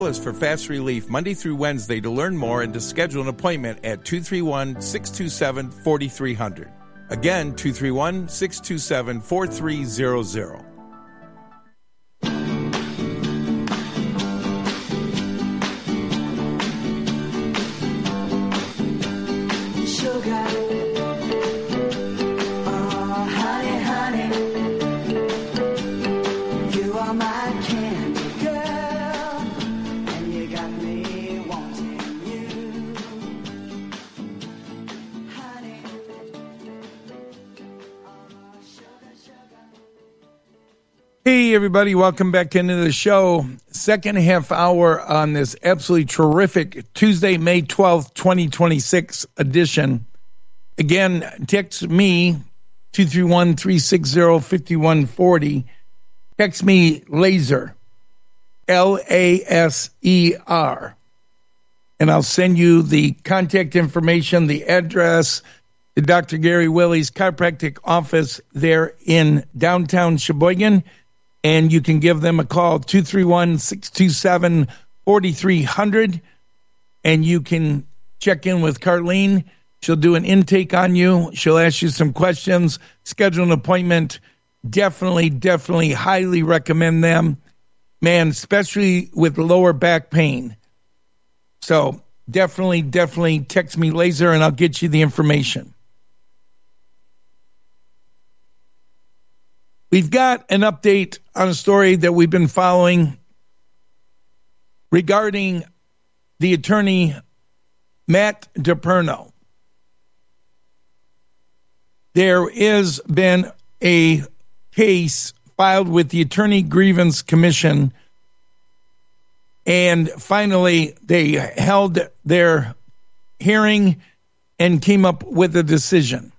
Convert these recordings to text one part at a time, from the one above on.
Is for fast relief Monday through Wednesday. To learn more and to schedule an appointment at 231-627-4300. Again, 231-627-4300. Hey, everybody. Welcome back into the show. Second half hour on this absolutely terrific Tuesday, May 12th, 2026 edition. Again, text me, 231-360-5140. Text me laser, Laser. And I'll send you the contact information, the address, to Dr. Gary Willie's chiropractic office there in downtown Sheboygan. And you can give them a call, 231-627-4300. And you can check in with Carlene. She'll do an intake on you. She'll ask you some questions, schedule an appointment. Definitely, highly recommend them. Man, especially with lower back pain. So definitely text me laser and I'll get you the information. We've got an update on a story that we've been following regarding the attorney Matt DePerno. There has been a case filed with the Attorney Grievance Commission, and finally they held their hearing and came up with a decision.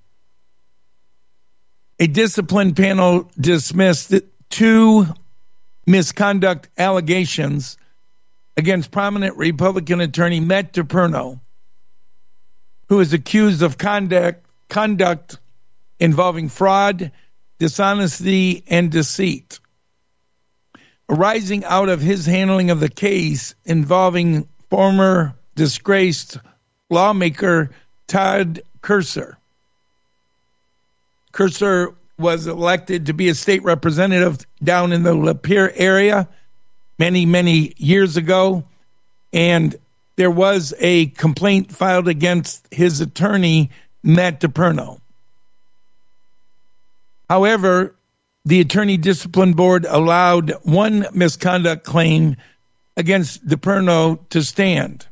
A discipline panel dismissed 2 misconduct allegations against prominent Republican attorney Matt DePerno, who is accused of conduct involving fraud, dishonesty, and deceit, arising out of his handling of the case involving former disgraced lawmaker Todd Kerser. Kerser was elected to be a state representative down in the Lapeer area many years ago, and there was a complaint filed against his attorney, Matt DePerno. However, the Attorney Discipline Board allowed one misconduct claim against DePerno to stand.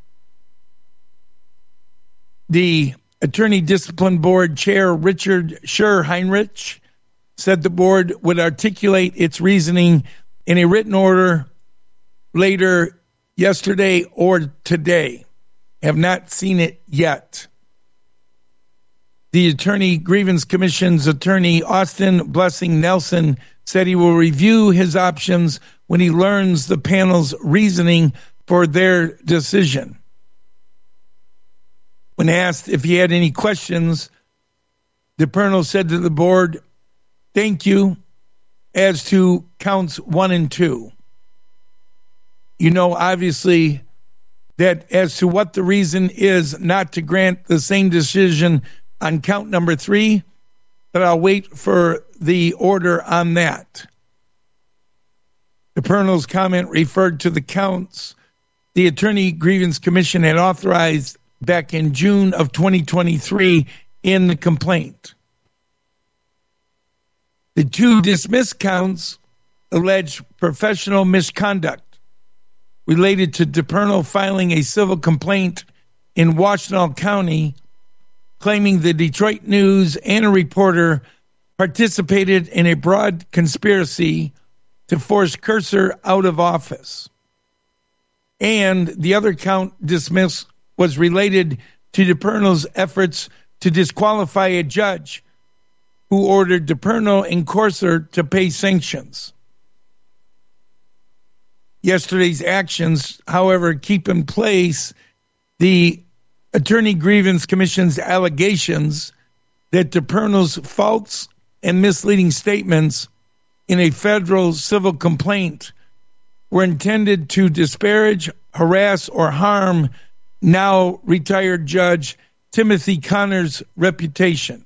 The Attorney Discipline Board Chair Richard Scher-Heinrich said the board would articulate its reasoning in a written order later yesterday or today. Have not seen it yet. The Attorney Grievance Commission's attorney, Austin Blessing Nelson, said he will review his options when he learns the panel's reasoning for their decision. When asked if he had any questions, DePerno said to the board, "Thank you," as to counts 1 and 2. You know, obviously, that as to what the reason is not to grant the same decision on count number 3, but I'll wait for the order on that. DePerno's comment referred to the counts the Attorney Grievance Commission had authorized back in June of 2023 in the complaint. The 2 dismissed counts allege professional misconduct related to DePerno filing a civil complaint in Washtenaw County claiming the Detroit News and a reporter participated in a broad conspiracy to force Kerser out of office. And the other count dismissed was related to DePerno's efforts to disqualify a judge who ordered DePerno and Kerser to pay sanctions. Yesterday's actions, however, keep in place the Attorney Grievance Commission's allegations that DePerno's false and misleading statements in a federal civil complaint were intended to disparage harass or harm now retired Judge Timothy Connors' reputation.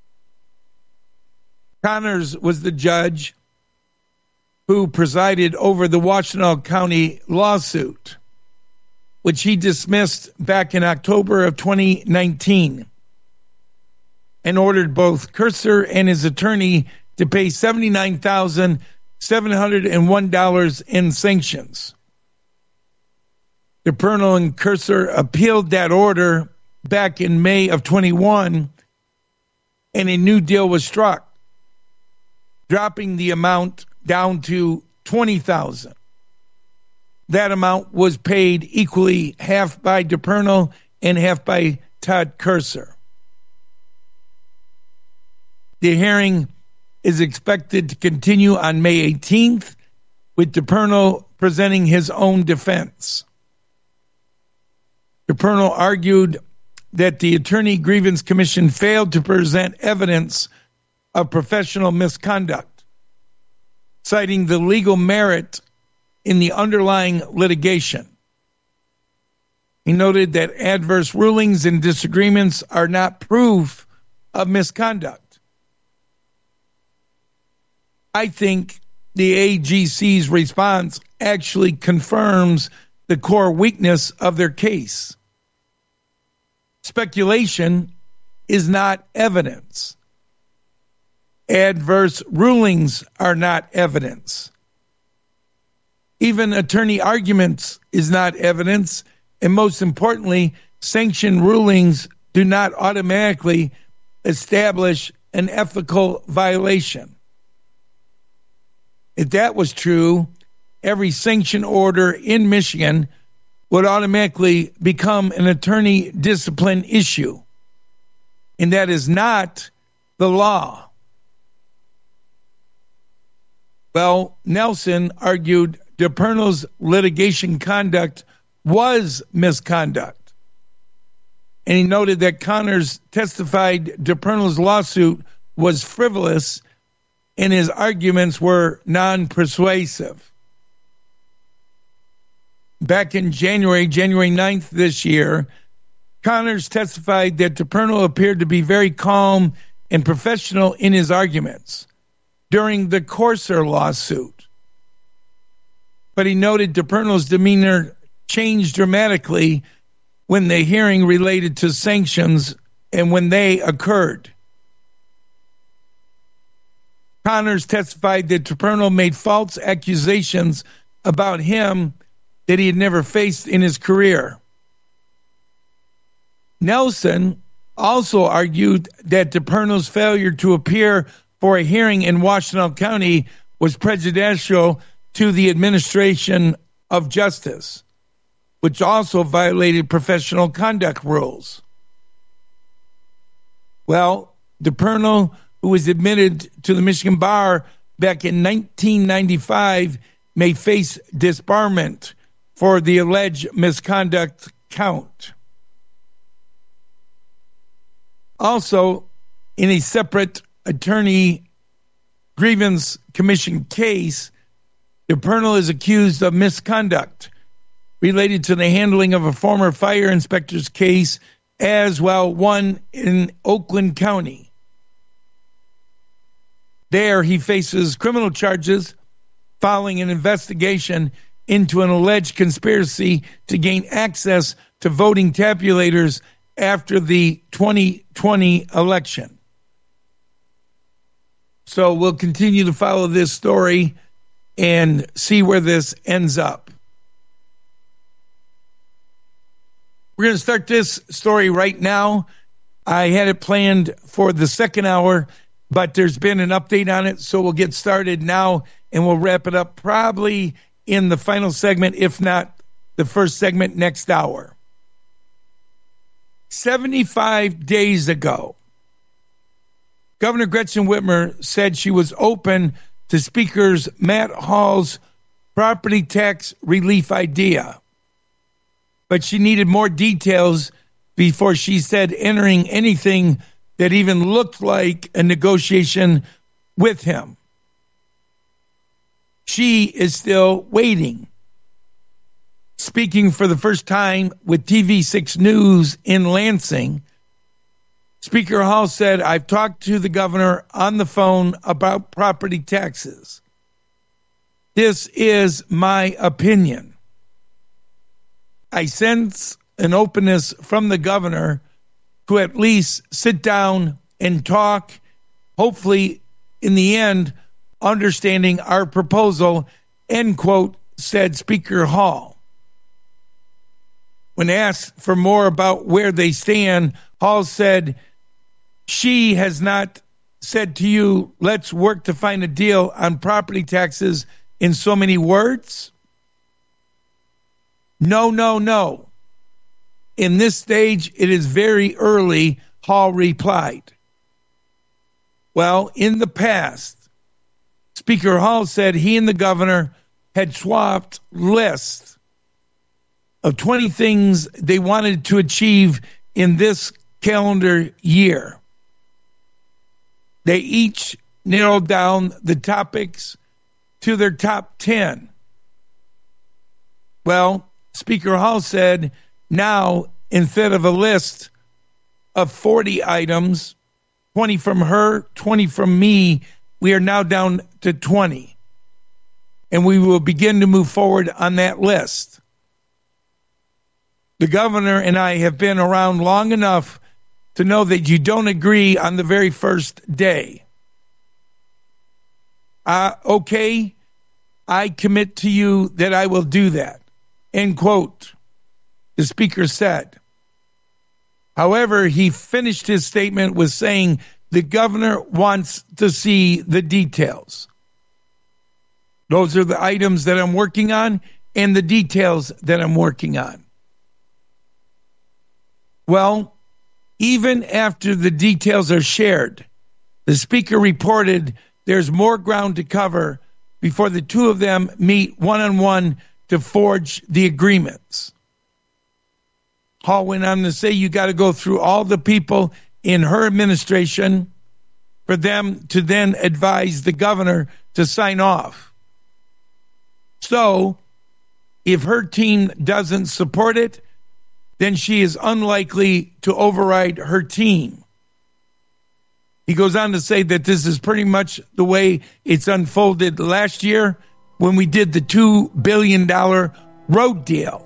Connors was the judge who presided over the Washtenaw County lawsuit, which he dismissed back in October of 2019, and ordered both Kurtzer and his attorney to pay $79,701 in sanctions. DePerno and Kurtzer appealed that order back in May of 21, and a new deal was struck, dropping the amount down to $20,000. That amount was paid equally, half by DePerno and half by Todd Kurtzer. The hearing is expected to continue on May 18th, with DePerno presenting his own defense. DePerno argued that the Attorney Grievance Commission failed to present evidence of professional misconduct, citing the legal merit in the underlying litigation. He noted that adverse rulings and disagreements are not proof of misconduct. I think the AGC's response actually confirms the core weakness of their case. Speculation is not evidence. Adverse rulings are not evidence. Even attorney arguments is not evidence, and most importantly, sanctioned rulings do not automatically establish an ethical violation. If that was true, every sanction order in Michigan would automatically become an attorney discipline issue, and that is not the law. Well, Nelson argued DePerno's litigation conduct was misconduct, and he noted that Connors testified DePerno's lawsuit was frivolous and his arguments were non-persuasive. Back in January 9th this year, Connors testified that DePerno appeared to be very calm and professional in his arguments during the Kurtzer lawsuit. But he noted DePerno's demeanor changed dramatically when the hearing related to sanctions and when they occurred. Connors testified that DePerno made false accusations about him that he had never faced in his career. Nelson also argued that DePerno's failure to appear for a hearing in Washtenaw County was prejudicial to the administration of justice, which also violated professional conduct rules. Well, DePerno, who was admitted to the Michigan Bar back in 1995, may face disbarment for the alleged misconduct count. Also, in a separate attorney grievance commission case, DePerno is accused of misconduct related to the handling of a former fire inspector's case, as well one in Oakland County. There, he faces criminal charges following an investigation into an alleged conspiracy to gain access to voting tabulators after the 2020 election. So we'll continue to follow this story and see where this ends up. We're going to start this story right now. I had it planned for the second hour, but there's been an update on it, so we'll get started now, and we'll wrap it up probably in the final segment, if not the first segment next hour. 75 days ago, Governor Gretchen Whitmer said she was open to Speaker Matt Hall's property tax relief idea, but she needed more details before she said entering anything that even looked like a negotiation with him. She is still waiting. speaking for the first time with TV6 News in Lansing, Speaker Hall said, I've talked to the governor on the phone about property taxes. This is my opinion. I sense an openness from the governor to at least sit down and talk, hopefully in the end, understanding our proposal, end quote, said Speaker Hall. When asked for more about where they stand, Hall said, she has not said to you, let's work to find a deal on property taxes in so many words? No. In this stage, it is very early, Hall replied. Well, in the past, Speaker Hall said he and the governor had swapped lists of 20 things they wanted to achieve in this calendar year. They each narrowed down the topics to their top 10. Well, Speaker Hall said now, instead of a list of 40 items, 20 from her, 20 from me, we are now down to 20. And we will begin to move forward on that list. The governor and I have been around long enough to know that you don't agree on the very first day. Okay, I commit to you that I will do that. End quote, the speaker said. However, he finished his statement with saying the governor wants to see the details. Those are the items that I'm working on and the details that I'm working on. Well, even after the details are shared, the speaker reported there's more ground to cover before the two of them meet one-on-one to forge the agreements. Hall went on to say you got to go through all the people in her administration for them to then advise the governor to sign off. So, if her team doesn't support it, then she is unlikely to override her team. He goes on to say that this is pretty much the way it's unfolded last year when we did the $2 billion road deal.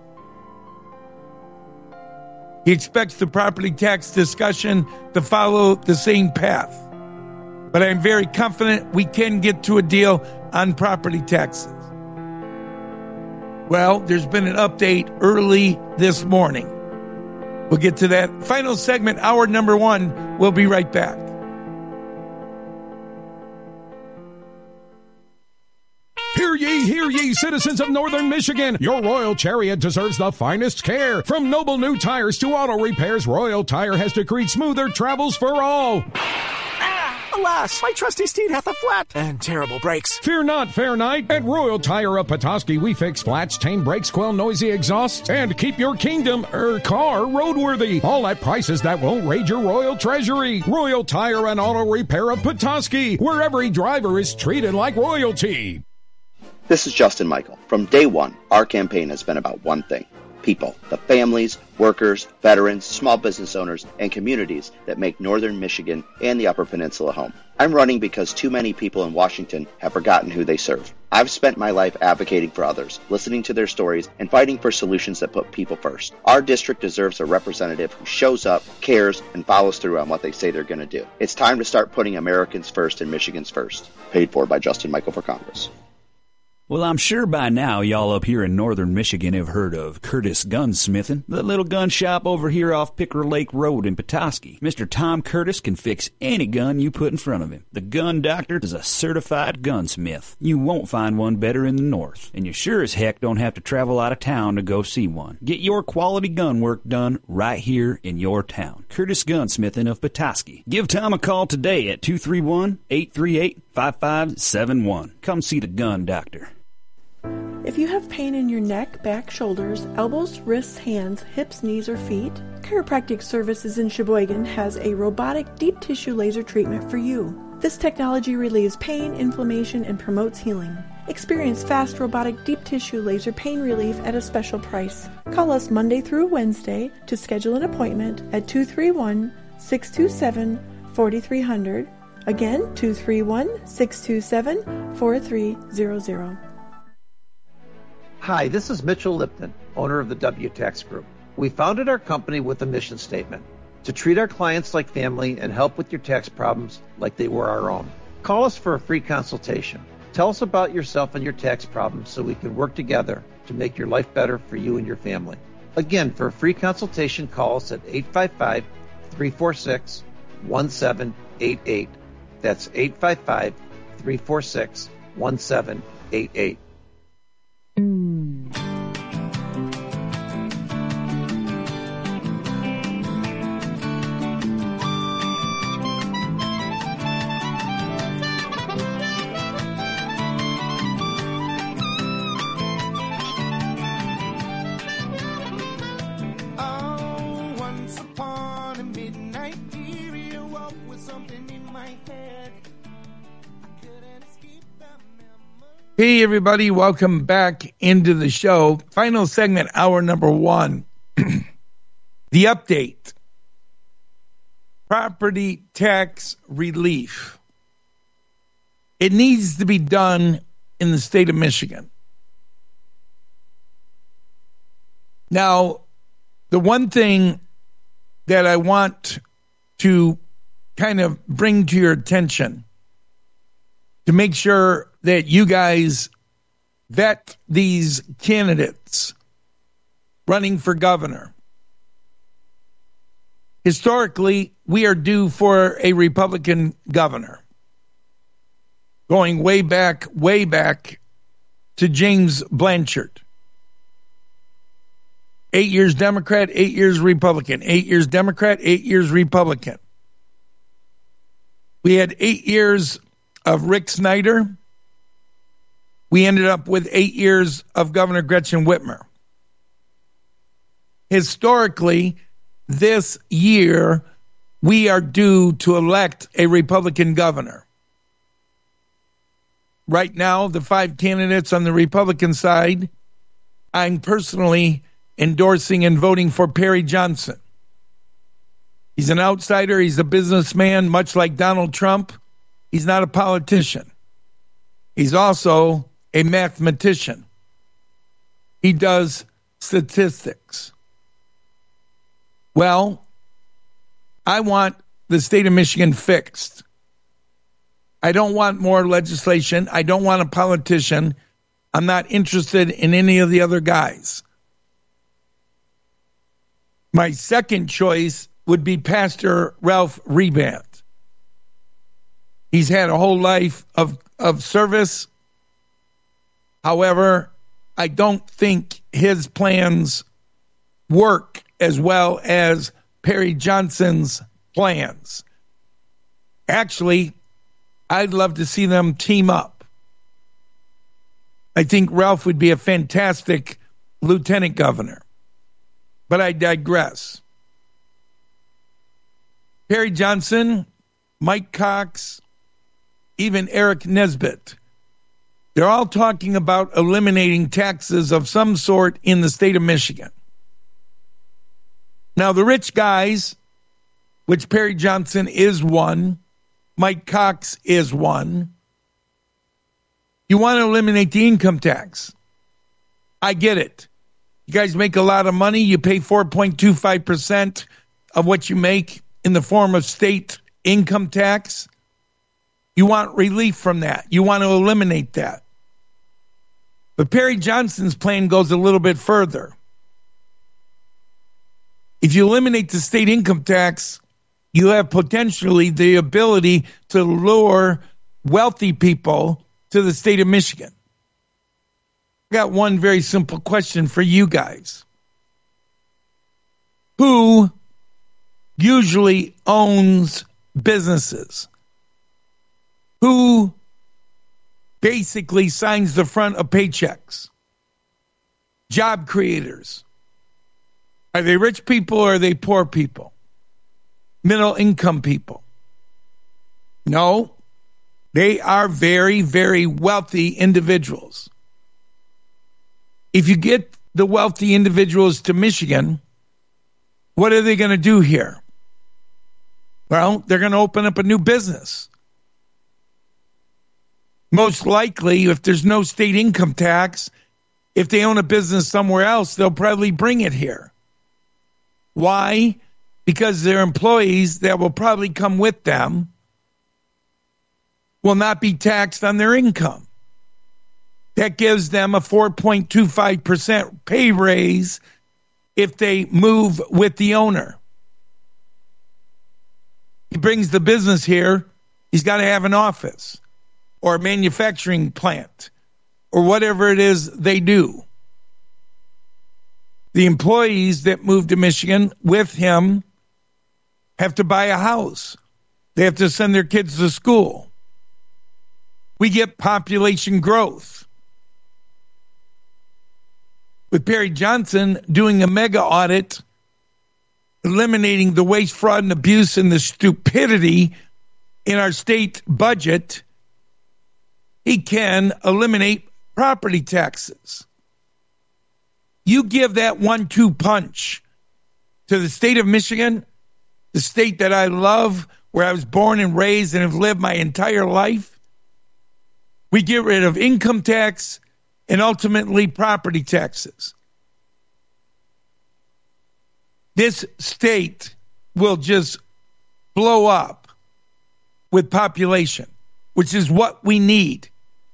He expects the property tax discussion to follow the same path. But I'm very confident we can get to a deal on property taxes. Well, there's been an update early this morning. We'll get to that. Final segment, hour number 1. We'll be right back. Hear ye, citizens of Northern Michigan. Your Royal Chariot deserves the finest care. From noble new tires to auto repairs, Royal Tire has decreed smoother travels for all. Alas, my trusty steed hath a flat and terrible brakes. Fear not, fair knight. At Royal Tire of Petoskey, we fix flats, tame brakes, quell noisy exhausts, and keep your car roadworthy. All at prices that won't raid your royal treasury. Royal Tire and Auto Repair of Petoskey, where every driver is treated like royalty. This is Justin Michael. From day one, our campaign has been about one thing: people, the families, workers, veterans, small business owners, and communities that make Northern Michigan and the Upper Peninsula home. I'm running because too many people in Washington have forgotten who they serve. I've spent my life advocating for others, listening to their stories, and fighting for solutions that put people first. Our district deserves a representative who shows up, cares, and follows through on what they say they're going to do. It's time to start putting Americans first and Michigans first. Paid for by Justin Michael for Congress. Well, I'm sure by now y'all up here in northern Michigan have heard of Curtis Gunsmithing, the little gun shop over here off Picker Lake Road in Petoskey. Mr. Tom Curtis can fix any gun you put in front of him. The Gun Doctor is a certified gunsmith. You won't find one better in the north, and you sure as heck don't have to travel out of town to go see one. Get your quality gun work done right here in your town. Curtis Gunsmithing of Petoskey. Give Tom a call today at 231-838-5571. Come see the Gun Doctor. If you have pain in your neck, back, shoulders, elbows, wrists, hands, hips, knees, or feet, Chiropractic Services in Sheboygan has a robotic deep tissue laser treatment for you. This technology relieves pain, inflammation, and promotes healing. Experience fast robotic deep tissue laser pain relief at a special price. Call us Monday through Wednesday to schedule an appointment at 231-627-4300. Again, 231-627-4300. Hi, this is Mitchell Lipton, owner of the W-Tax Group. We founded our company with a mission statement: to treat our clients like family and help with your tax problems like they were our own. Call us for a free consultation. Tell us about yourself and your tax problems so we can work together to make your life better for you and your family. Again, for a free consultation, call us at 855-346-1788. That's 855-346-1788. Hey, everybody. Welcome back into the show. Final segment, hour number one. The update. Property tax relief. It needs to be done in the state of Michigan. Now, the one thing that I want to kind of bring to your attention to make sure that you guys vet these candidates running for governor. Historically, we are due for a Republican governor. Going way back to James Blanchard. 8 years Democrat, 8 years Republican. 8 years Democrat, 8 years Republican. We had 8 years of Rick Snyder. We ended up with 8 years of Governor Gretchen Whitmer. Historically, this year, we are due to elect a Republican governor. Right now, the 5 candidates on the Republican side, I'm personally endorsing and voting for Perry Johnson. He's an outsider. He's a businessman, much like Donald Trump. He's not a politician. He's also a mathematician. He does statistics. Well, I want the state of Michigan fixed. I don't want more legislation. I don't want a politician. I'm not interested in any of the other guys. My second choice would be Pastor Ralph Rebant. He's had a whole life of service. However, I don't think his plans work as well as Perry Johnson's plans. Actually, I'd love to see them team up. I think Ralph would be a fantastic lieutenant governor. But I digress. Perry Johnson, Mike Cox, even Eric Nesbitt. They're all talking about eliminating taxes of some sort in the state of Michigan. Now, the rich guys, which Perry Johnson is one, Mike Cox is one, you want to eliminate the income tax. I get it. You guys make a lot of money. You pay 4.25% of what you make in the form of state income tax. You want relief from that. You want to eliminate that. But Perry Johnson's plan goes a little bit further. If you eliminate the state income tax, you have potentially the ability to lure wealthy people to the state of Michigan. I got one very simple question for you guys. Who usually owns businesses? Who basically signs the front of paychecks? Job creators. Are they rich people or are they poor people? Middle income people? No. They are very, very wealthy individuals. If you get the wealthy individuals to Michigan, what are they going to do here? Well, they're going to open up a new business. Most likely, if there's no state income tax, if they own a business somewhere else, they'll probably bring it here. Why? Because their employees that will probably come with them will not be taxed on their income. That gives them a 4.25% pay raise if they move with the owner. He brings the business here, he's got to have an office or a manufacturing plant or whatever it is they do. The employees that move to Michigan with him have to buy a house. They have to send their kids to school. We get population growth. With Perry Johnson doing a mega audit, eliminating the waste, fraud, and abuse and the stupidity in our state budget, he can eliminate property taxes. You give that 1-2 punch to the state of Michigan, the state that I love, where I was born and raised and have lived my entire life. We get rid of income tax and ultimately property taxes. This state will just blow up with population, which is what we need.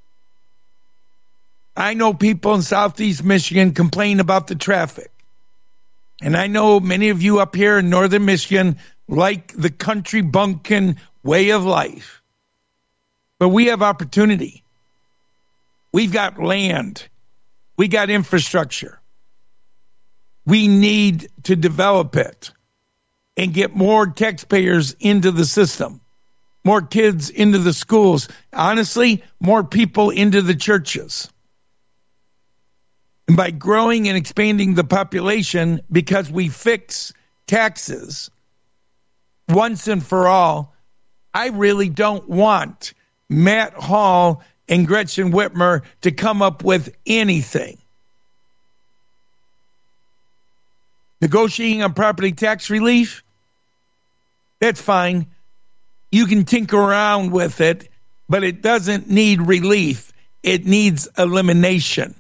I know people in Southeast Michigan complain about the traffic. And I know many of you up here in Northern Michigan like the country bumpkin way of life. But we have opportunity. We've got land. We got infrastructure. We need to develop it and get more taxpayers into the system, more kids into the schools, honestly, more people into the churches. And by growing and expanding the population, because we fix taxes once and for all, I really don't want Matt Hall and Gretchen Whitmer to come up with anything. Negotiating on property tax relief, that's fine. You can tinker around with it, but it doesn't need relief. It needs elimination.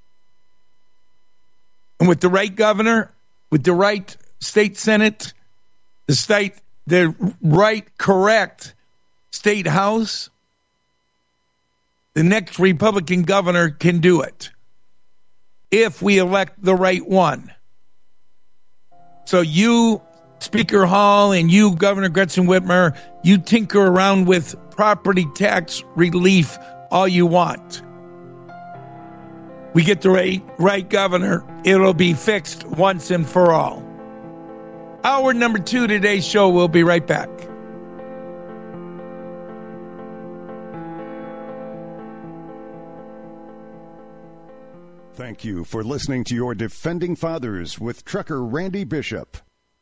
And with the right governor, with the right state senate, the right, correct state house, the next Republican governor can do it if we elect the right one. So you, Speaker Hall, and you, Governor Gretchen Whitmer, you tinker around with property tax relief all you want. We get the right governor, it'll be fixed once and for all. Hour number 2 today's show. We'll be right back. Thank you for listening to your Defending Fathers with Trucker Randy Bishop.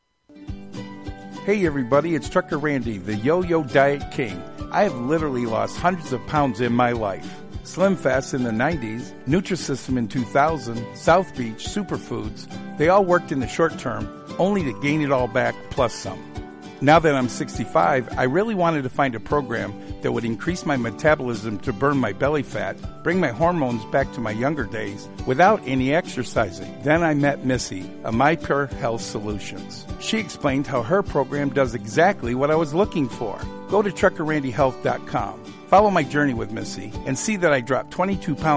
Hey everybody, it's Trucker Randy, the Yo-Yo Diet King. I have literally lost hundreds of pounds in my life. Slim Fast in the 90s, Nutrisystem in 2000, South Beach, Superfoods, they all worked in the short term, only to gain it all back plus some. Now that I'm 65, I really wanted to find a program that would increase my metabolism to burn my belly fat, bring my hormones back to my younger days without any exercising. Then I met Missy of My Pure Health Solutions. She explained how her program does exactly what I was looking for. Go to truckerrandyhealth.com. Follow my journey with Missy and see that I dropped 22 pounds